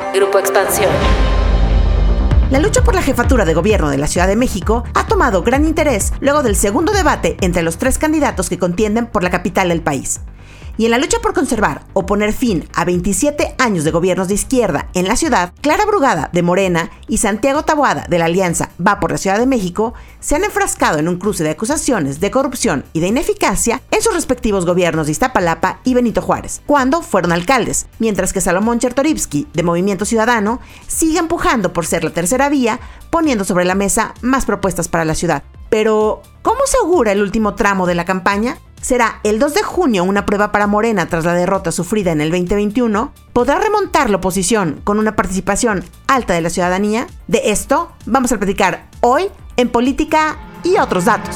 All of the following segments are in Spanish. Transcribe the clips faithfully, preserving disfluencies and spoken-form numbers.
Grupo Expansión. La lucha por la jefatura de gobierno de la Ciudad de México ha tomado gran interés luego del segundo debate entre los tres candidatos que contienden por la capital del país. Y en la lucha por conservar o poner fin a veintisiete años de gobiernos de izquierda en la ciudad, Clara Brugada, de Morena, y Santiago Taboada, de la Alianza Va por la Ciudad de México, se han enfrascado en un cruce de acusaciones de corrupción y de ineficacia en sus respectivos gobiernos de Iztapalapa y Benito Juárez, cuando fueron alcaldes, mientras que Salomón Chertorivsky, de Movimiento Ciudadano, sigue empujando por ser la tercera vía, poniendo sobre la mesa más propuestas para la ciudad. Pero, ¿cómo se augura el último tramo de la campaña? ¿Será el dos de junio una prueba para Morena tras la derrota sufrida en el veinte veintiuno? ¿Podrá remontar la oposición con una participación alta de la ciudadanía? De esto vamos a platicar hoy en Política y Otros Datos.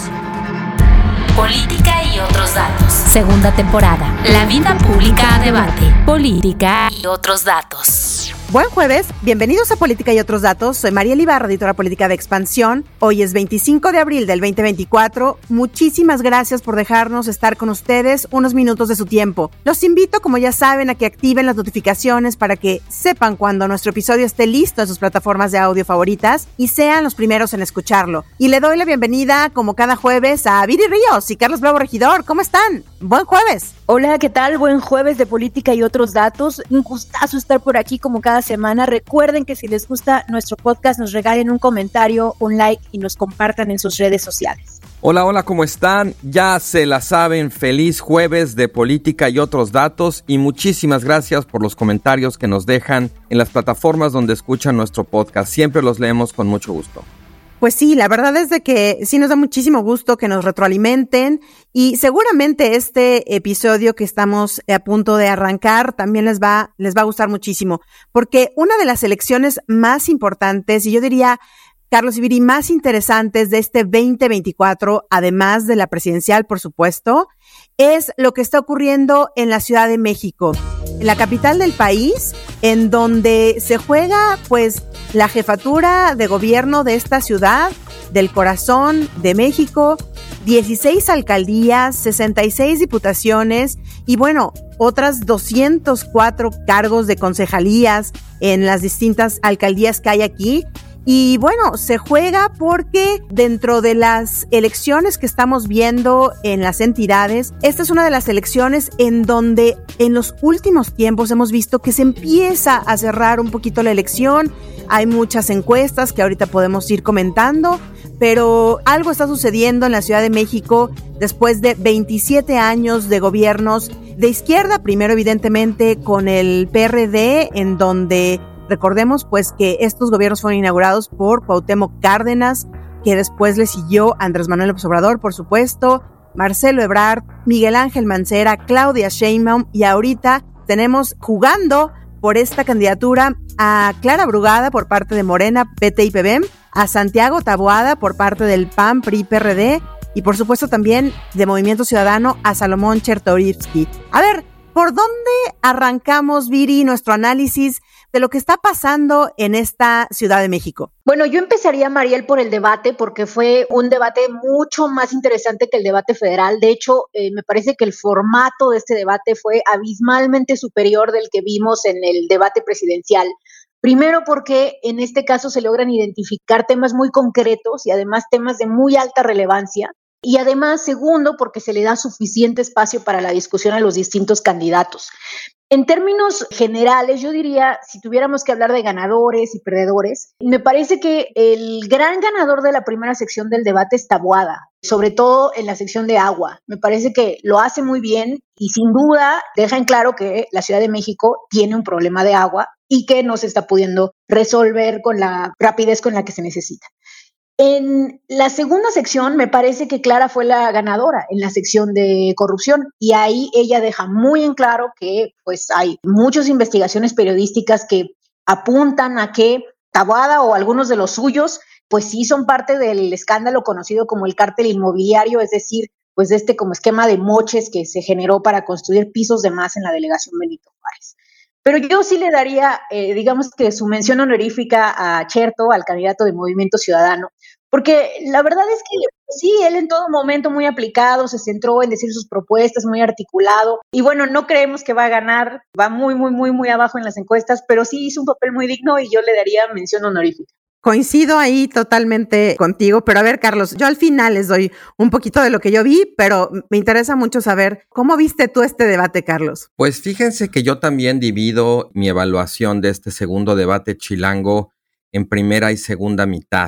Política y Otros Datos. Segunda temporada. La vida pública a debate. Política y Otros Datos. Buen jueves, bienvenidos a Política y Otros Datos. Soy Mariel Ibarra, editora política de Expansión. Hoy es veinticinco de abril del veinte veinticuatro. Muchísimas gracias por dejarnos estar con ustedes unos minutos de su tiempo. Los invito, como ya saben, a que activen las notificaciones para que sepan cuando nuestro episodio esté listo en sus plataformas de audio favoritas y sean los primeros en escucharlo. Y le doy la bienvenida, como cada jueves, a Viri Ríos y Carlos Bravo Regidor. ¿Cómo están? Buen jueves. Hola, ¿qué tal? Buen jueves de Política y Otros Datos. Un gustazo estar por aquí como cada semana. Recuerden que si les gusta nuestro podcast, nos regalen un comentario, un like y nos compartan en sus redes sociales. Hola, hola, ¿cómo están? Ya se la saben, feliz jueves de Política y Otros Datos y muchísimas gracias por los comentarios que nos dejan en las plataformas donde escuchan nuestro podcast. Siempre los leemos con mucho gusto. Pues sí, la verdad es de que sí nos da muchísimo gusto que nos retroalimenten y seguramente este episodio que estamos a punto de arrancar también les va, les va a gustar muchísimo, porque una de las elecciones más importantes y yo diría, Carlos y Viri, más interesantes de este veinte veinticuatro, además de la presidencial, por supuesto, es lo que está ocurriendo en la Ciudad de México, en la capital del país, en donde se juega, pues, la jefatura de gobierno de esta ciudad, del corazón de México, dieciséis alcaldías, sesenta y seis diputaciones y, bueno, otras doscientos cuatro cargos de concejalías en las distintas alcaldías que hay aquí. Y bueno, se juega porque dentro de las elecciones que estamos viendo en las entidades, esta es una de las elecciones en donde en los últimos tiempos hemos visto que se empieza a cerrar un poquito la elección. Hay muchas encuestas que ahorita podemos ir comentando, pero algo está sucediendo en la Ciudad de México después de veintisiete años de gobiernos de izquierda, primero evidentemente con el P R D, en donde recordemos pues que estos gobiernos fueron inaugurados por Cuauhtémoc Cárdenas, que después le siguió Andrés Manuel López Obrador, por supuesto, Marcelo Ebrard, Miguel Ángel Mancera, Claudia Sheinbaum, y ahorita tenemos jugando por esta candidatura a Clara Brugada por parte de Morena, P T y P B M, a Santiago Taboada por parte del P A N, P R I, P R D, y por supuesto también de Movimiento Ciudadano a Salomón Chertorivsky. A ver, ¿por dónde arrancamos, Viri, nuestro análisis de lo que está pasando en esta Ciudad de México? Bueno, yo empezaría, Mariel, por el debate, porque fue un debate mucho más interesante que el debate federal. De hecho, eh, me parece que el formato de este debate fue abismalmente superior del que vimos en el debate presidencial. Primero porque en este caso se logran identificar temas muy concretos y además temas de muy alta relevancia. Y además, segundo, porque se le da suficiente espacio para la discusión a los distintos candidatos. En términos generales, yo diría, si tuviéramos que hablar de ganadores y perdedores, me parece que el gran ganador de la primera sección del debate es Taboada, sobre todo en la sección de agua. Me parece que lo hace muy bien y sin duda deja en claro que la Ciudad de México tiene un problema de agua y que no se está pudiendo resolver con la rapidez con la que se necesita. En la segunda sección me parece que Clara fue la ganadora en la sección de corrupción y ahí ella deja muy en claro que pues hay muchas investigaciones periodísticas que apuntan a que Taboada o algunos de los suyos pues sí son parte del escándalo conocido como el cártel inmobiliario, es decir, pues de este como esquema de moches que se generó para construir pisos de más en la delegación Benito Juárez. Pero yo sí le daría, eh, digamos que su mención honorífica a Cherto, al candidato de Movimiento Ciudadano, porque la verdad es que sí, él en todo momento muy aplicado, se centró en decir sus propuestas, muy articulado, y bueno, no creemos que va a ganar, va muy, muy, muy, muy abajo en las encuestas, pero sí hizo un papel muy digno y yo le daría mención honorífica. Coincido ahí totalmente contigo, pero a ver, Carlos, yo al final les doy un poquito de lo que yo vi, pero me interesa mucho saber, ¿cómo viste tú este debate, Carlos? Pues fíjense que yo también divido mi evaluación de este segundo debate chilango en primera y segunda mitad.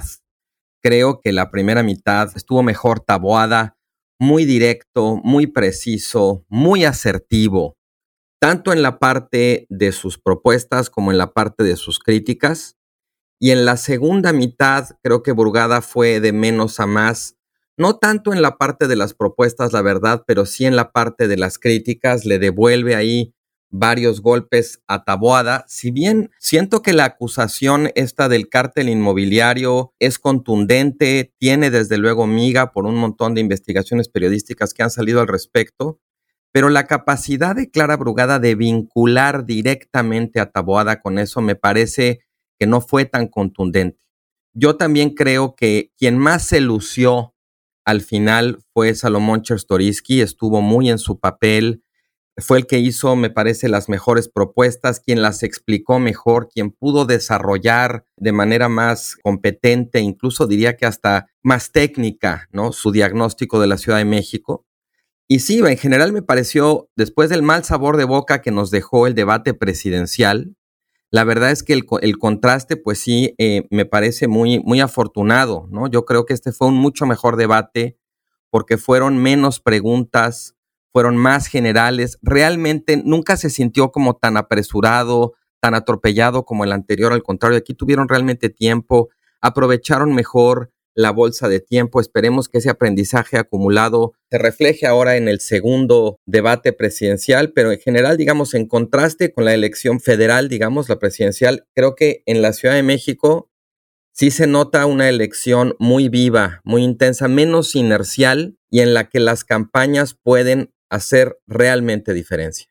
Creo que la primera mitad estuvo mejor Taboada, muy directo, muy preciso, muy asertivo, tanto en la parte de sus propuestas como en la parte de sus críticas. Y en la segunda mitad creo que Brugada fue de menos a más, no tanto en la parte de las propuestas, la verdad, pero sí en la parte de las críticas, le devuelve ahí varios golpes a Taboada. Si bien siento que la acusación esta del cártel inmobiliario es contundente, tiene desde luego miga por un montón de investigaciones periodísticas que han salido al respecto, pero la capacidad de Clara Brugada de vincular directamente a Taboada con eso me parece que no fue tan contundente. Yo también creo que quien más se lució al final fue Salomón Chertorivsky, estuvo muy en su papel, fue el que hizo, me parece, las mejores propuestas, quien las explicó mejor, quien pudo desarrollar de manera más competente, incluso diría que hasta más técnica, ¿no?, su diagnóstico de la Ciudad de México. Y sí, en general me pareció, después del mal sabor de boca que nos dejó el debate presidencial, la verdad es que el, el contraste, pues sí, eh, me parece muy, muy afortunado, ¿no? Yo creo que este fue un mucho mejor debate porque fueron menos preguntas, fueron más generales. Realmente nunca se sintió como tan apresurado, tan atropellado como el anterior. Al contrario, aquí tuvieron realmente tiempo, aprovecharon mejor la bolsa de tiempo. Esperemos que ese aprendizaje acumulado se refleje ahora en el segundo debate presidencial, pero en general, digamos, en contraste con la elección federal, digamos, la presidencial, creo que en la Ciudad de México sí se nota una elección muy viva, muy intensa, menos inercial y en la que las campañas pueden hacer realmente diferencia.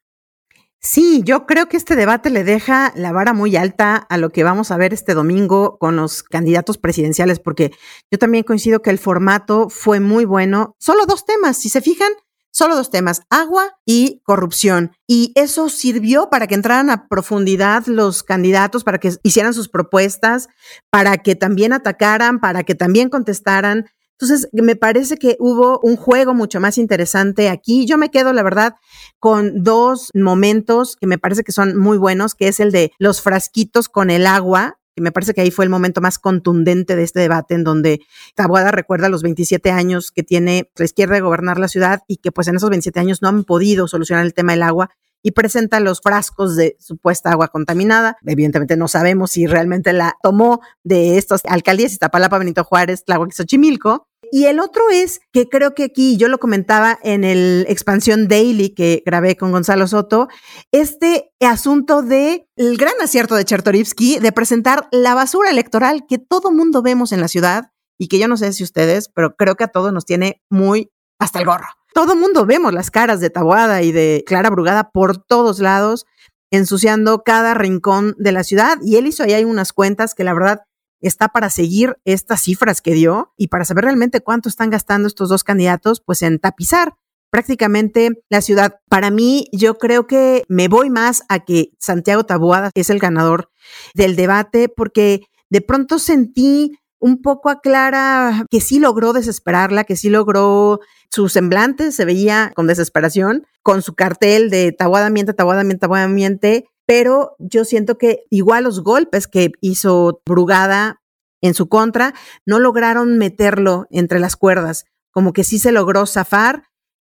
Sí, yo creo que este debate le deja la vara muy alta a lo que vamos a ver este domingo con los candidatos presidenciales, porque yo también coincido que el formato fue muy bueno. Solo dos temas, si se fijan, solo dos temas, agua y corrupción. Y eso sirvió para que entraran a profundidad los candidatos, para que hicieran sus propuestas, para que también atacaran, para que también contestaran. Entonces, me parece que hubo un juego mucho más interesante aquí. Yo me quedo, la verdad, con dos momentos que me parece que son muy buenos, que es el de los frasquitos con el agua, que me parece que ahí fue el momento más contundente de este debate, en donde Taboada recuerda los veintisiete años que tiene la izquierda de gobernar la ciudad y que pues en esos veintisiete años no han podido solucionar el tema del agua, y presenta los frascos de supuesta agua contaminada. Evidentemente no sabemos si realmente la tomó de estas alcaldías, Iztapalapa, Benito Juárez, Tláhuac y Xochimilco. Y el otro es que creo que aquí, yo lo comentaba en el Expansión Daily que grabé con Gonzalo Soto, este asunto de el gran acierto de Chertorivsky de presentar la basura electoral que todo mundo vemos en la ciudad y que yo no sé si ustedes, pero creo que a todos nos tiene muy hasta el gorro. Todo mundo vemos las caras de Taboada y de Clara Brugada por todos lados, ensuciando cada rincón de la ciudad, y él hizo ahí hay unas cuentas que la verdad está para seguir estas cifras que dio y para saber realmente cuánto están gastando estos dos candidatos, pues en tapizar prácticamente la ciudad. Para mí, yo creo que me voy más a que Santiago Taboada es el ganador del debate, porque de pronto sentí un poco a Clara que sí logró desesperarla, que sí logró, su semblante se veía con desesperación, con su cartel de Taboada miente, Taboada miente, Taboada miente, pero yo siento que igual los golpes que hizo Brugada en su contra no lograron meterlo entre las cuerdas, como que sí se logró zafar.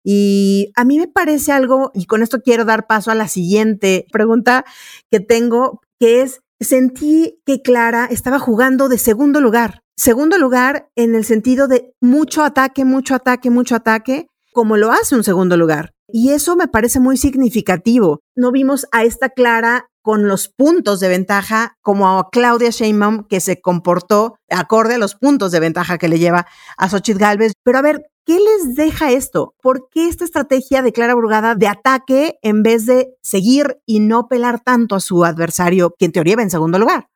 Y a mí me parece algo, y con esto quiero dar paso a la siguiente pregunta que tengo, que es, sentí que Clara estaba jugando de segundo lugar. Segundo lugar en el sentido de mucho ataque, mucho ataque, mucho ataque, como lo hace un segundo lugar. Y eso me parece muy significativo. No vimos a esta Clara con los puntos de ventaja como a Claudia Sheinbaum, que se comportó acorde a los puntos de ventaja que le lleva a Xóchitl Gálvez. Pero a ver, ¿qué les deja esto? ¿Por qué esta estrategia de Clara Brugada de ataque en vez de seguir y no pelar tanto a su adversario, que en teoría va en segundo lugar?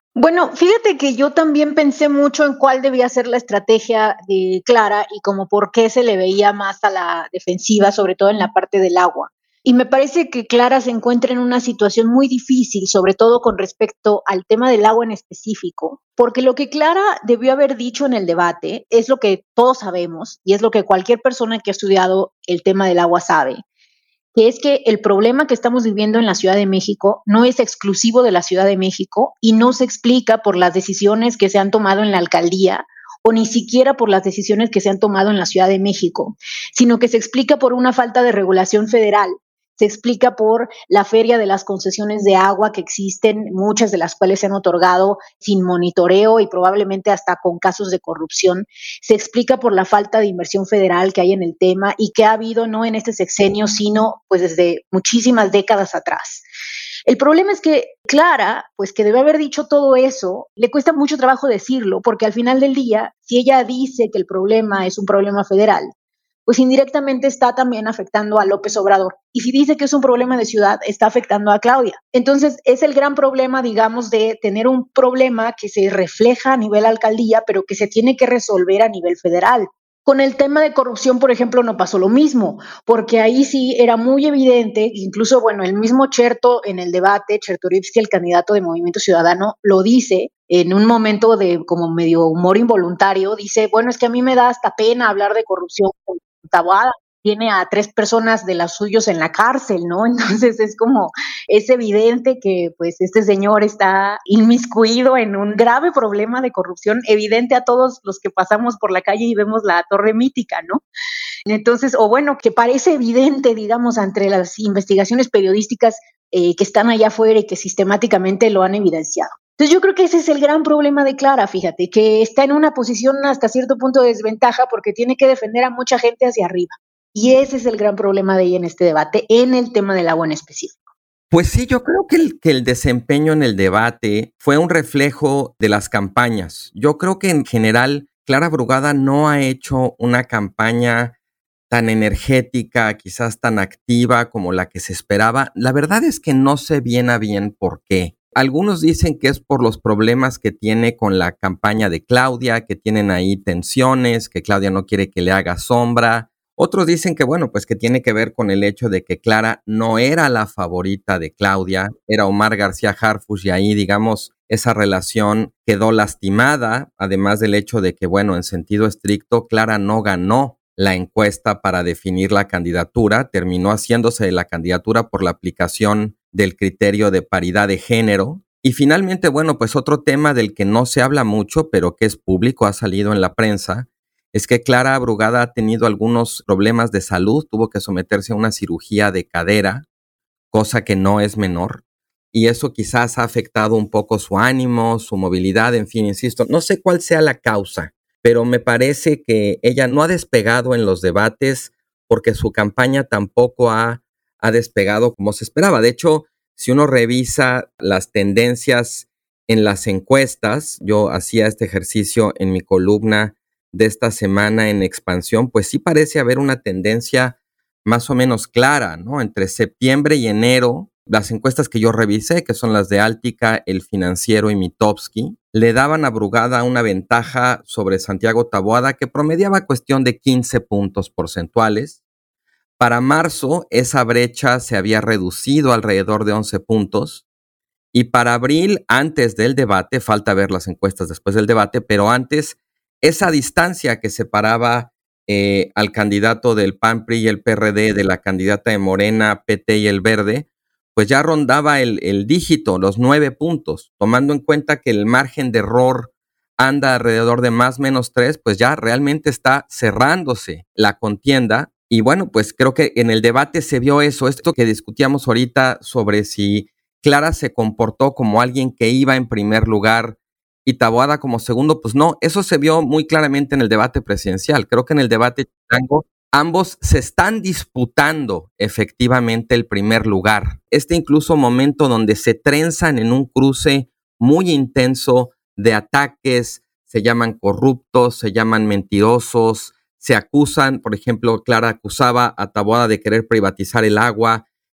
Bueno, fíjate que yo también pensé mucho en cuál debía ser la estrategia de Clara y como por qué se le veía más a la defensiva, sobre todo en la parte del agua. Y me parece que Clara se encuentra en una situación muy difícil, sobre todo con respecto al tema del agua en específico, porque lo que Clara debió haber dicho en el debate es lo que todos sabemos y es lo que cualquier persona que ha estudiado el tema del agua sabe, que es que el problema que estamos viviendo en la Ciudad de México no es exclusivo de la Ciudad de México y no se explica por las decisiones que se han tomado en la alcaldía o ni siquiera por las decisiones que se han tomado en la Ciudad de México, sino que se explica por una falta de regulación federal. Se explica por la feria de las concesiones de agua que existen, muchas de las cuales se han otorgado sin monitoreo y probablemente hasta con casos de corrupción. Se explica por la falta de inversión federal que hay en el tema y que ha habido no en este sexenio, sino pues desde muchísimas décadas atrás. El problema es que Clara, pues que debe haber dicho todo eso, le cuesta mucho trabajo decirlo, porque al final del día, si ella dice que el problema es un problema federal, pues indirectamente está también afectando a López Obrador. Y si dice que es un problema de ciudad, está afectando a Claudia. Entonces, es el gran problema, digamos, de tener un problema que se refleja a nivel alcaldía, pero que se tiene que resolver a nivel federal. Con el tema de corrupción, por ejemplo, no pasó lo mismo, porque ahí sí era muy evidente, incluso, bueno, el mismo Cherto en el debate, Chertorivsky, el candidato de Movimiento Ciudadano, lo dice en un momento de como medio humor involuntario, dice, bueno, es que a mí me da hasta pena hablar de corrupción con Taboada, tiene a tres personas de las suyos en la cárcel, ¿no? Entonces es como, es evidente que pues este señor está inmiscuido en un grave problema de corrupción, evidente a todos los que pasamos por la calle y vemos la torre mítica, ¿no? Entonces, o bueno, que parece evidente, digamos, entre las investigaciones periodísticas eh, que están allá afuera y que sistemáticamente lo han evidenciado. Entonces yo creo que ese es el gran problema de Clara, fíjate, que está en una posición hasta cierto punto de desventaja porque tiene que defender a mucha gente hacia arriba. Y ese es el gran problema de ella en este debate, en el tema del agua en específico. Pues sí, yo creo que el, que el desempeño en el debate fue un reflejo de las campañas. Yo creo que en general Clara Brugada no ha hecho una campaña tan energética, quizás tan activa como la que se esperaba. La verdad es que no sé bien a bien por qué. Algunos dicen que es por los problemas que tiene con la campaña de Claudia, que tienen ahí tensiones, que Claudia no quiere que le haga sombra. Otros dicen que, bueno, pues que tiene que ver con el hecho de que Clara no era la favorita de Claudia, era Omar García Harfuch y ahí, digamos, esa relación quedó lastimada, además del hecho de que, bueno, en sentido estricto, Clara no ganó la encuesta para definir la candidatura, terminó haciéndose de la candidatura por la aplicación del criterio de paridad de género. Y finalmente, bueno, pues otro tema del que no se habla mucho, pero que es público, ha salido en la prensa, es que Clara Brugada ha tenido algunos problemas de salud, tuvo que someterse a una cirugía de cadera, cosa que no es menor, y eso quizás ha afectado un poco su ánimo, su movilidad, en fin, insisto, no sé cuál sea la causa, pero me parece que ella no ha despegado en los debates porque su campaña tampoco ha, ha despegado como se esperaba. De hecho, si uno revisa las tendencias en las encuestas, yo hacía este ejercicio en mi columna de esta semana en Expansión, pues sí parece haber una tendencia más o menos clara, ¿no? Entre septiembre y enero, las encuestas que yo revisé, que son las de Altica, El Financiero y Mitofsky, le daban a Brugada una ventaja sobre Santiago Taboada que promediaba cuestión de quince puntos porcentuales. Para marzo, esa brecha se había reducido alrededor de once puntos. Y para abril, antes del debate, falta ver las encuestas después del debate, pero antes, esa distancia que separaba eh, al candidato del P A N, P R I y el P R D de la candidata de Morena, P T y el Verde, pues ya rondaba el, el dígito, los nueve puntos, tomando en cuenta que el margen de error anda alrededor de más o menos tres, pues ya realmente está cerrándose la contienda. Y bueno, pues creo que en el debate se vio eso, esto que discutíamos ahorita sobre si Clara se comportó como alguien que iba en primer lugar y Taboada como segundo, pues no, eso se vio muy claramente en el debate presidencial. Creo que en el debate chilango ambos se están disputando efectivamente el primer lugar. Este incluso momento donde se trenzan en un cruce muy intenso de ataques, se llaman corruptos, se llaman mentirosos, se acusan, por ejemplo, Clara acusaba a Taboada de querer privatizar el agua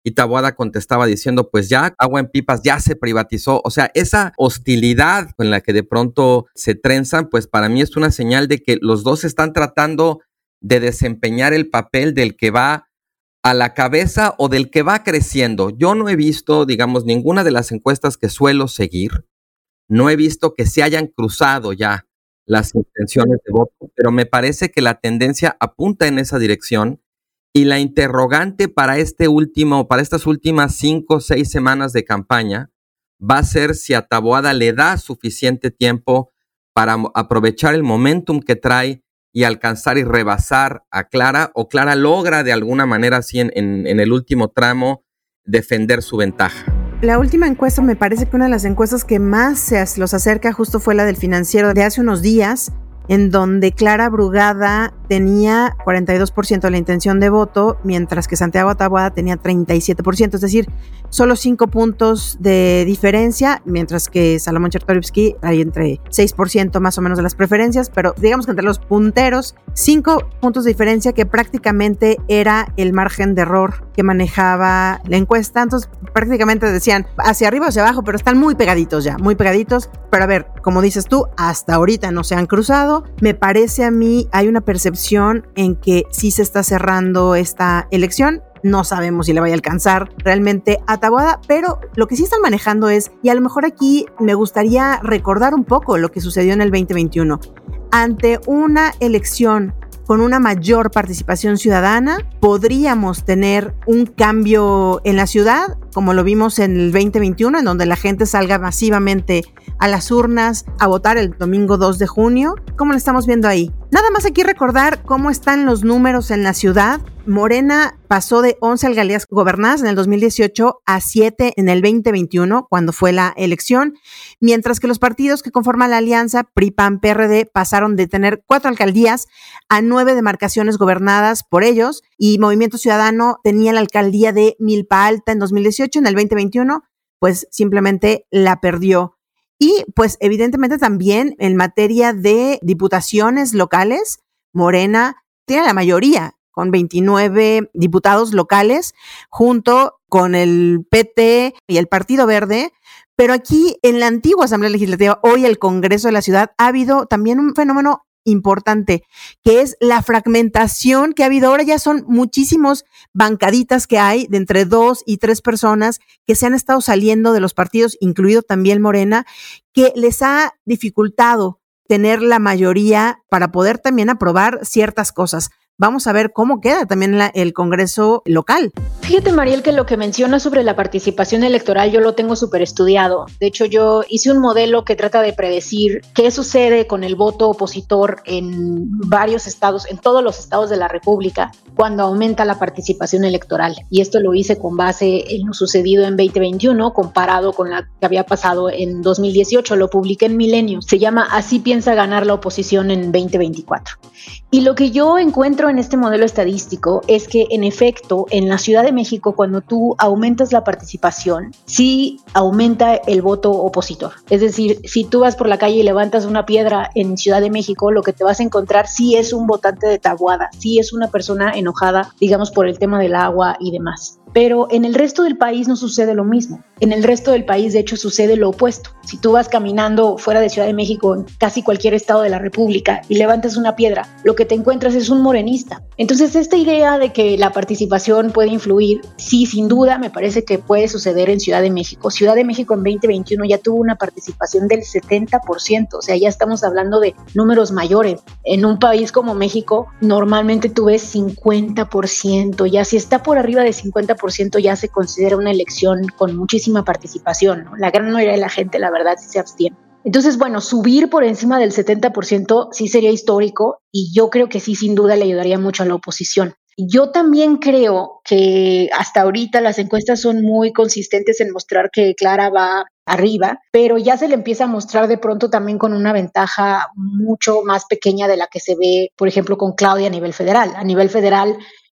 y Taboada contestaba diciendo, pues ya, agua en pipas, ya se privatizó. O sea, esa hostilidad con la que de pronto se trenzan, pues para mí es una señal de que los dos están tratando de desempeñar el papel del que va a la cabeza o del que va creciendo. Yo no he visto, digamos, ninguna de las encuestas que suelo seguir, no he visto que se hayan cruzado ya las intenciones de voto, pero me parece que la tendencia apunta en esa dirección y la interrogante para este último, para estas últimas cinco o seis semanas de campaña va a ser si a Taboada le da suficiente tiempo para aprovechar el momentum que trae y alcanzar y rebasar a Clara, o Clara logra de alguna manera así en, en, en el último tramo defender su ventaja. La última encuesta, me parece que una de las encuestas que más se los acerca justo fue la del Financiero de hace unos días, en donde Clara Brugada tenía cuarenta y dos por ciento de la intención de voto, mientras que Santiago Taboada tenía treinta y siete por ciento, es decir, solo cinco puntos de diferencia, mientras que Salomón Chertorivsky hay entre seis por ciento más o menos de las preferencias, pero digamos que entre los punteros, cinco puntos de diferencia que prácticamente era el margen de error que manejaba la encuesta. Entonces prácticamente decían hacia arriba o hacia abajo, pero están muy pegaditos ya, muy pegaditos. Pero a ver, como dices tú, hasta ahorita no se han cruzado. Me parece a mí, hay una percepción en que sí se está cerrando esta elección. No sabemos si le vaya a alcanzar realmente a Taboada, pero lo que sí están manejando es, y a lo mejor aquí me gustaría recordar un poco lo que sucedió en el veinte veintiuno. Ante una elección con una mayor participación ciudadana, podríamos tener un cambio en la ciudad, como lo vimos en el veinte veintiuno, en donde la gente salga masivamente a las urnas a votar el domingo dos de junio. ¿Cómo lo estamos viendo ahí? Nada más aquí recordar cómo están los números en la ciudad. Morena pasó de once alcaldías gobernadas en el dos mil dieciocho a siete en el veinte veintiuno, cuando fue la elección, mientras que los partidos que conforman la alianza, P R I, P A N, P R D, pasaron de tener cuatro alcaldías a nueve demarcaciones gobernadas por ellos, y Movimiento Ciudadano tenía la alcaldía de Milpa Alta en dos mil dieciocho, en el veinte veintiuno, pues simplemente la perdió. Y pues evidentemente también en materia de diputaciones locales, Morena tiene la mayoría, con veintinueve diputados locales, junto con el P T y el Partido Verde. Pero aquí en la antigua Asamblea Legislativa, hoy el Congreso de la Ciudad, ha habido también un fenómeno importante, que es la fragmentación que ha habido. Ahora ya son muchísimos bancaditas que hay de entre dos y tres personas que se han estado saliendo de los partidos, incluido también Morena, que les ha dificultado tener la mayoría para poder también aprobar ciertas cosas. Vamos a ver cómo queda también la, el Congreso local. Fíjate, Mariel, que lo que mencionas sobre la participación electoral yo lo tengo súper estudiado. De hecho, yo hice un modelo que trata de predecir qué sucede con el voto opositor en varios estados, en todos los estados de la República, cuando aumenta la participación electoral. Y esto lo hice con base en lo sucedido en veinte veintiuno, comparado con lo que había pasado en dos mil dieciocho. Lo publiqué en Milenio. Se llama Así piensa ganar la oposición en veinte veinticuatro. Y lo que yo encuentro en este modelo estadístico es que, en efecto, en la Ciudad de México, cuando tú aumentas la participación, sí aumenta el voto opositor. Es decir, si tú vas por la calle y levantas una piedra en Ciudad de México, lo que te vas a encontrar sí es un votante de Taboada, sí es una persona enojada, digamos, por el tema del agua y demás. Pero en el resto del país no sucede lo mismo. En el resto del país, de hecho, sucede lo opuesto. Si tú vas caminando fuera de Ciudad de México, en casi cualquier estado de la República, y levantas una piedra, lo que te encuentras es un morenista. Entonces, esta idea de que la participación puede influir, sí, sin duda, me parece que puede suceder en Ciudad de México. Ciudad de México en veinte veintiuno ya tuvo una participación del setenta por ciento, o sea, ya estamos hablando de números mayores. En un país como México, normalmente tú ves cincuenta por ciento, ya si está por arriba de cincuenta por ciento ya se considera una elección con muchísima participación, ¿no? La gran mayoría de la gente, la verdad, sí se abstiene. Entonces, bueno, subir por encima del setenta por ciento sí sería histórico, y yo creo que sí, sin duda, le ayudaría mucho a la oposición. Yo también creo que hasta ahorita las encuestas son muy consistentes en mostrar que Clara va arriba, pero ya se le empieza a mostrar de pronto también con una ventaja mucho más pequeña de la que se ve, por ejemplo, con Claudia a nivel federal. A nivel federal,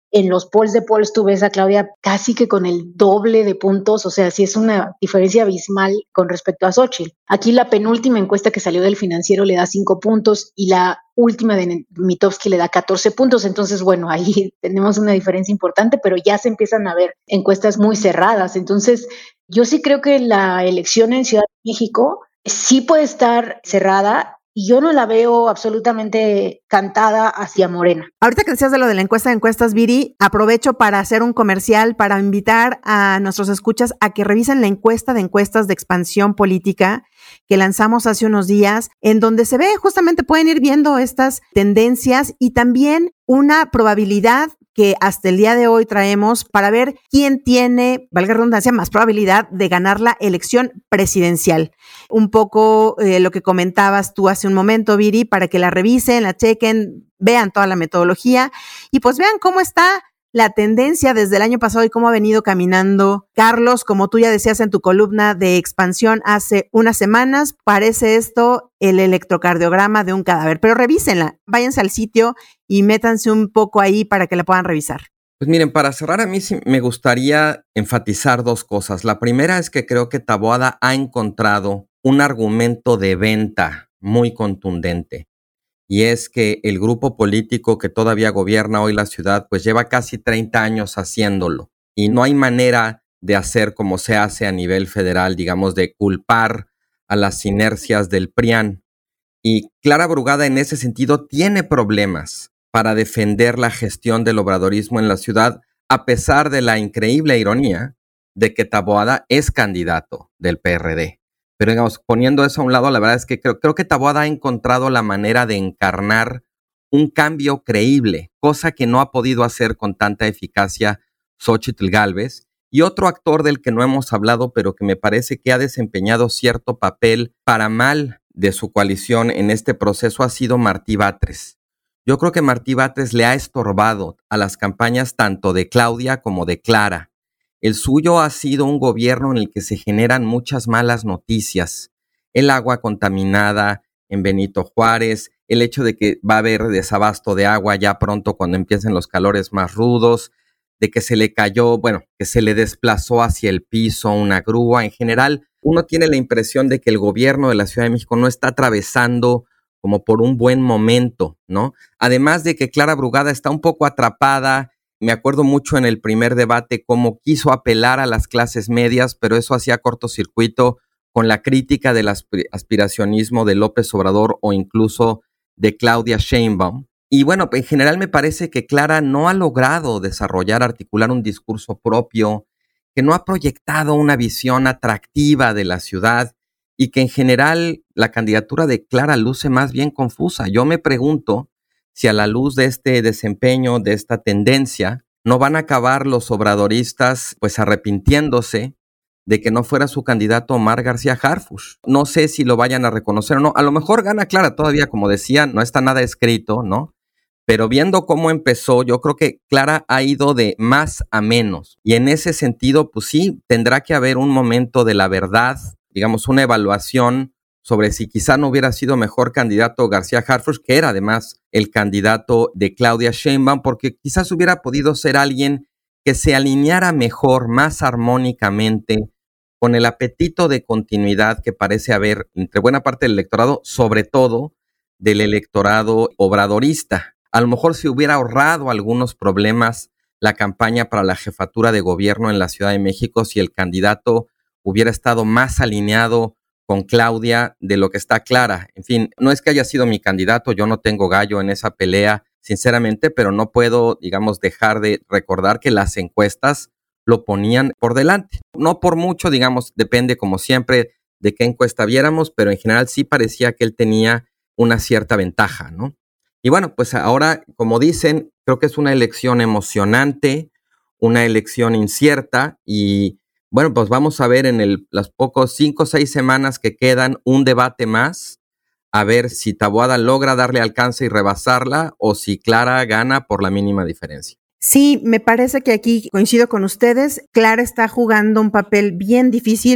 En los polls de polls tú ves a Claudia casi que con el doble de puntos, o sea, sí es una diferencia abismal con respecto a Xóchitl. Aquí la penúltima encuesta que salió del Financiero le da cinco puntos y la última de Mitofsky le da catorce puntos, entonces bueno, ahí tenemos una diferencia importante, pero ya se empiezan a ver encuestas muy cerradas. Entonces yo sí creo que la elección en Ciudad de México sí puede estar cerrada, y yo no la veo absolutamente cantada hacia Morena. Ahorita que decías de lo de la encuesta de encuestas, Viri, aprovecho para hacer un comercial, para invitar a nuestros escuchas a que revisen la encuesta de encuestas de Expansión Política que lanzamos hace unos días, en donde se ve, justamente pueden ir viendo estas tendencias y también una probabilidad que hasta el día de hoy traemos para ver quién tiene, valga la redundancia, más probabilidad de ganar la elección presidencial. Un poco eh, lo que comentabas tú hace un momento, Viri, para que la revisen, la chequen, vean toda la metodología y pues vean cómo está la tendencia desde el año pasado y cómo ha venido caminando. Carlos, como tú ya decías en tu columna de Expansión hace unas semanas, parece esto el electrocardiograma de un cadáver, pero revísenla, váyanse al sitio y métanse un poco ahí para que la puedan revisar. Pues miren, para cerrar, a mí sí me gustaría enfatizar dos cosas. La primera es que creo que Taboada ha encontrado un argumento de venta muy contundente. Y es que el grupo político que todavía gobierna hoy la ciudad, pues lleva casi treinta años haciéndolo. Y no hay manera de hacer como se hace a nivel federal, digamos, de culpar a las inercias del P R I A N. Y Clara Brugada en ese sentido tiene problemas para defender la gestión del obradorismo en la ciudad, a pesar de la increíble ironía de que Taboada es candidato del P R D. Pero digamos, poniendo eso a un lado, la verdad es que creo, creo que Taboada ha encontrado la manera de encarnar un cambio creíble, cosa que no ha podido hacer con tanta eficacia Xóchitl Gálvez. Y otro actor del que no hemos hablado, pero que me parece que ha desempeñado cierto papel para mal de su coalición en este proceso, ha sido Martí Batres. Yo creo que Martí Batres le ha estorbado a las campañas tanto de Claudia como de Clara. El suyo ha sido un gobierno en el que se generan muchas malas noticias. El agua contaminada en Benito Juárez, el hecho de que va a haber desabasto de agua ya pronto cuando empiecen los calores más rudos, de que se le cayó, bueno, que se le desplazó hacia el piso una grúa. En general, uno tiene la impresión de que el gobierno de la Ciudad de México no está atravesando como por un buen momento, ¿no? Además de que Clara Brugada está un poco atrapada. Me acuerdo mucho en el primer debate cómo quiso apelar a las clases medias, pero eso hacía cortocircuito con la crítica del aspiracionismo de López Obrador o incluso de Claudia Sheinbaum. Y bueno, en general me parece que Clara no ha logrado desarrollar, articular un discurso propio, que no ha proyectado una visión atractiva de la ciudad y que en general la candidatura de Clara luce más bien confusa. Yo me pregunto si a la luz de este desempeño, de esta tendencia, no van a acabar los obradoristas pues arrepintiéndose de que no fuera su candidato Omar García Harfuch. No sé si lo vayan a reconocer o no. A lo mejor gana Clara todavía, como decía, no está nada escrito, ¿no? Pero viendo cómo empezó, yo creo que Clara ha ido de más a menos. Y en ese sentido, pues sí, tendrá que haber un momento de la verdad, digamos, una evaluación sobre si quizá no hubiera sido mejor candidato García Harfuch, que era además el candidato de Claudia Sheinbaum, porque quizás hubiera podido ser alguien que se alineara mejor, más armónicamente, con el apetito de continuidad que parece haber entre buena parte del electorado, sobre todo del electorado obradorista. A lo mejor se hubiera ahorrado algunos problemas la campaña para la jefatura de gobierno en la Ciudad de México si el candidato hubiera estado más alineado con Claudia de lo que está Clara. En fin, no es que haya sido mi candidato, yo no tengo gallo en esa pelea, sinceramente, pero no puedo, digamos, dejar de recordar que las encuestas lo ponían por delante. No por mucho, digamos, depende como siempre de qué encuesta viéramos, pero en general sí parecía que él tenía una cierta ventaja, ¿no? Y bueno, pues ahora, como dicen, creo que es una elección emocionante, una elección incierta y bueno, pues vamos a ver en el, las pocos cinco o seis semanas que quedan un debate más, a ver si Taboada logra darle alcance y rebasarla o si Clara gana por la mínima diferencia. Sí, me parece que aquí coincido con ustedes. Clara está jugando un papel bien difícil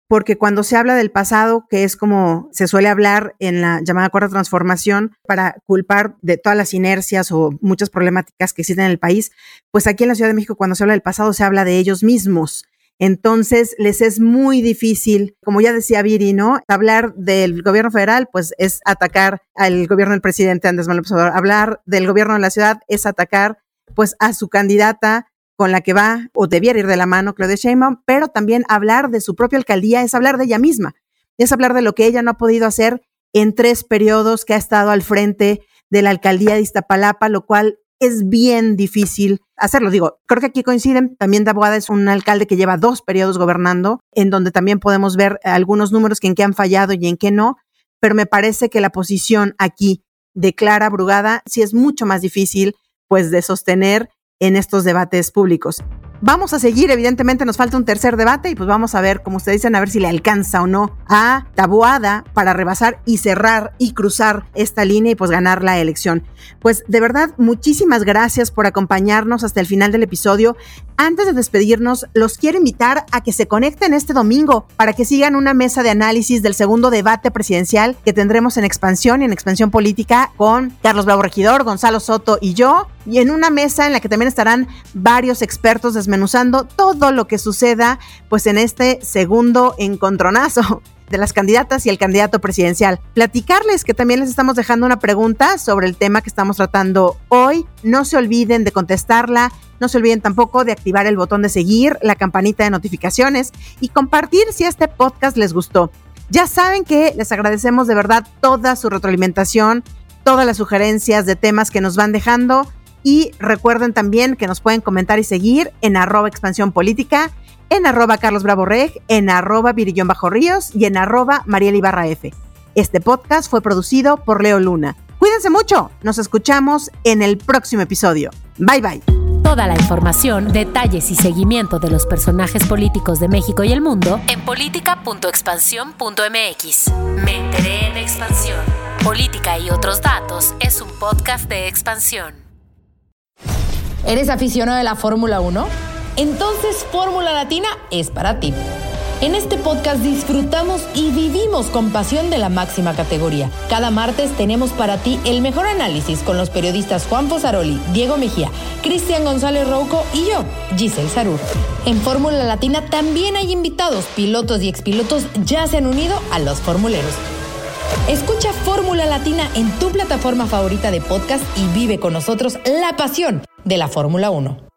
porque cuando se habla del pasado, que es como se suele hablar en la llamada cuarta transformación, para culpar de todas las inercias o muchas problemáticas que existen en el país, pues aquí en la Ciudad de México, cuando se habla del pasado, se habla de ellos mismos. Entonces, les es muy difícil, como ya decía Viri, ¿no? Hablar del gobierno federal, pues es atacar al gobierno del presidente Andrés Manuel López Obrador. Hablar del gobierno de la ciudad es atacar, pues, a su candidata con la que va o debiera ir de la mano Claudia Sheinbaum, pero también hablar de su propia alcaldía es hablar de ella misma, es hablar de lo que ella no ha podido hacer en tres periodos que ha estado al frente de la alcaldía de Iztapalapa, lo cual es bien difícil hacerlo. Digo, creo que aquí coinciden, también Taboada es un alcalde que lleva dos periodos gobernando, en donde también podemos ver algunos números que en qué han fallado y en qué no, pero me parece que la posición aquí de Clara Brugada sí es mucho más difícil, pues, de sostener en estos debates públicos. Vamos a seguir, evidentemente nos falta un tercer debate y pues vamos a ver, como ustedes dicen, a ver si le alcanza o no a Taboada para rebasar y cerrar y cruzar esta línea y pues ganar la elección. Pues de verdad, muchísimas gracias por acompañarnos hasta el final del episodio. Antes de despedirnos, los quiero invitar a que se conecten este domingo para que sigan una mesa de análisis del segundo debate presidencial que tendremos en Expansión y en Expansión Política con Carlos Bravo Regidor, Gonzalo Soto y yo, y en una mesa en la que también estarán varios expertos desmenuzando todo lo que suceda pues en este segundo encontronazo de las candidatas y el candidato presidencial. Platicarles que también les estamos dejando una pregunta sobre el tema que estamos tratando hoy. No se olviden de contestarla, no se olviden tampoco de activar el botón de seguir, la campanita de notificaciones y compartir si este podcast les gustó. Ya saben que les agradecemos de verdad toda su retroalimentación, todas las sugerencias de temas que nos van dejando. Y recuerden también que nos pueden comentar y seguir en arroba expansión política, en arroba Carlos Bravo Reg, en arroba Virillón Bajo Ríos y en arroba Mariela Ibarra F. Este podcast fue producido por Leo Luna. Cuídense mucho, nos escuchamos en el próximo episodio. Bye bye. Toda la información, detalles y seguimiento de los personajes políticos de México y el mundo en política punto expansión punto m x. Me enteré en Expansión. Política y otros datos es un podcast de Expansión. ¿Eres aficionado de la Fórmula uno? Entonces Fórmula Latina es para ti. En este podcast disfrutamos y vivimos con pasión de la máxima categoría. Cada martes tenemos para ti el mejor análisis con los periodistas Juan Fosaroli, Diego Mejía, Cristian González Rouco y yo, Giselle Sarur. En Fórmula Latina también hay invitados, pilotos y expilotos ya se han unido a los formuleros. Escucha Fórmula Latina en tu plataforma favorita de podcast y vive con nosotros la pasión de la Fórmula uno.